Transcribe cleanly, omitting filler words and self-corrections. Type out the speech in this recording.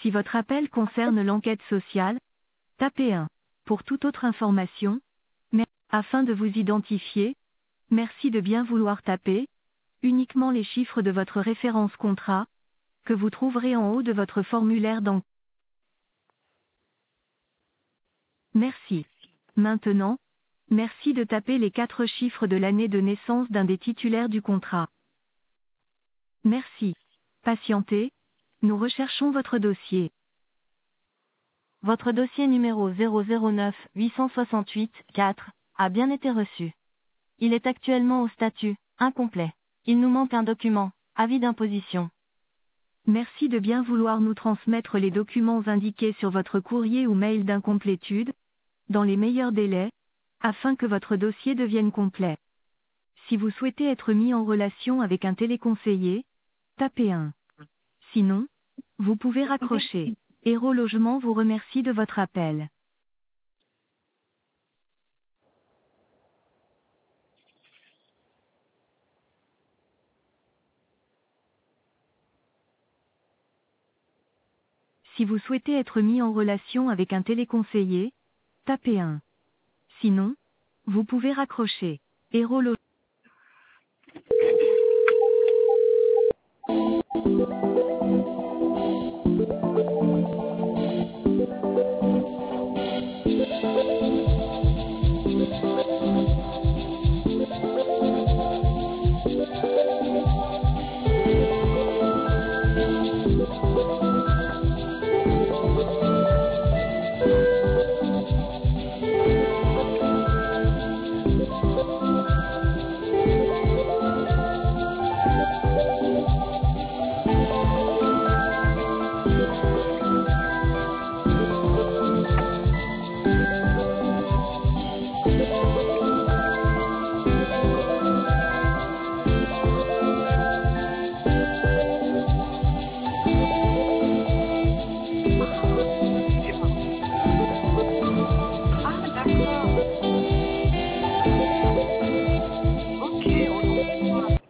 Si votre appel concerne l'enquête sociale, tapez 1. Pour toute autre information, afin de vous identifier, merci de bien vouloir taper uniquement les chiffres de votre référence contrat, que vous trouverez en haut de votre formulaire d'enquête. Merci. Maintenant, merci de taper les 4 chiffres de l'année de naissance d'un des titulaires du contrat. Merci. Patientez, nous recherchons votre dossier. Votre dossier numéro 009 868 4 a bien été reçu. Il est actuellement au statut incomplet. Il nous manque un document, avis d'imposition. Merci de bien vouloir nous transmettre les documents indiqués sur votre courrier ou mail d'incomplétude, dans les meilleurs délais, afin que votre dossier devienne complet. Si vous souhaitez être mis en relation avec un téléconseiller, tapez 1. Sinon, vous pouvez raccrocher. Héros Logement vous remercie de votre appel. Si vous souhaitez être mis en relation avec un téléconseiller, tapez 1. Sinon, vous pouvez raccrocher. Héros Logement